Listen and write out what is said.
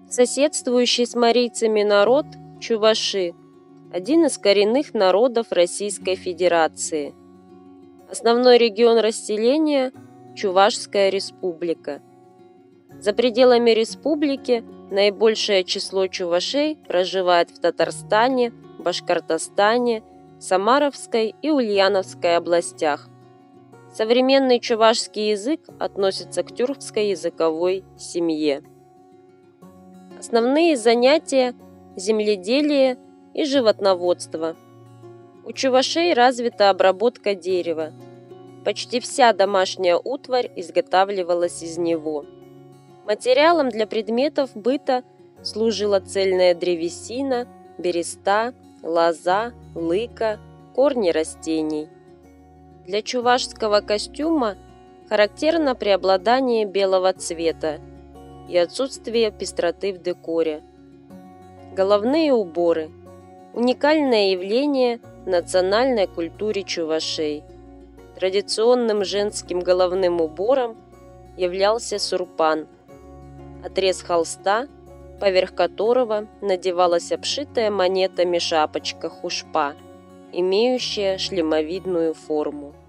Соседствующий с марийцами народ – чуваши – один из коренных народов Российской Федерации. Основной регион расселения – Чувашская республика. За пределами республики наибольшее число чувашей проживает в Татарстане, Башкортостане, Самаровской и Ульяновской областях. Современный чувашский язык относится к тюркской языковой семье. Основные занятия – земледелие и животноводство. У чувашей развита обработка дерева. Почти вся домашняя утварь изготавливалась из него. Материалом для предметов быта служила цельная древесина, береста, лоза, лыка, корни растений. Для чувашского костюма характерно преобладание белого цвета и отсутствие пестроты в декоре. Головные уборы – уникальное явление в национальной культуре чувашей. Традиционным женским головным убором являлся сурпан – отрез холста, поверх которого надевалась обшитая монетами шапочка хушпа, имеющая шлемовидную форму.